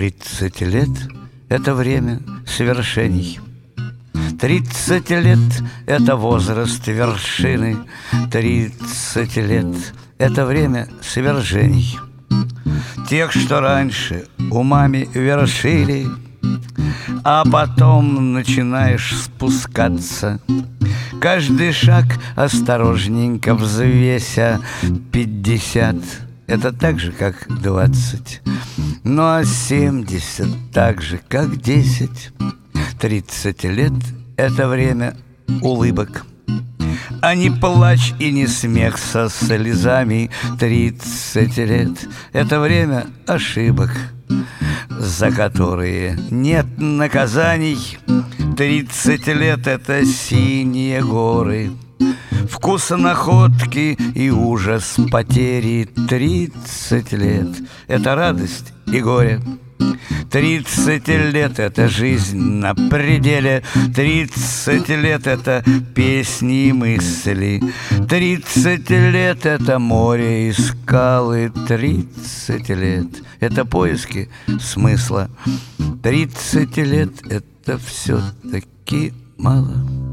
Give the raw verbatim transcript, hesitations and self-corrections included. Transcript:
Тридцать лет — это время свершений. Тридцать лет — это возраст вершины. Тридцать лет — это время свержений. Тех, что раньше умами вершили, а потом начинаешь спускаться, каждый шаг осторожненько взвеся. Пятьдесят — это так же, как двадцать. Ну а семьдесят так же, как десять. Тридцать лет — это время улыбок, а не плач и не смех со слезами. Тридцать лет — это время ошибок, за которые нет наказаний. Тридцать лет — это синие горы, вкус находки и ужас потери. Тридцать лет — это радость и горе. Тридцать лет — это жизнь на пределе. Тридцать лет — это песни и мысли. Тридцать лет — это море и скалы. Тридцать лет — это поиски смысла. Тридцать лет — это все-таки мало.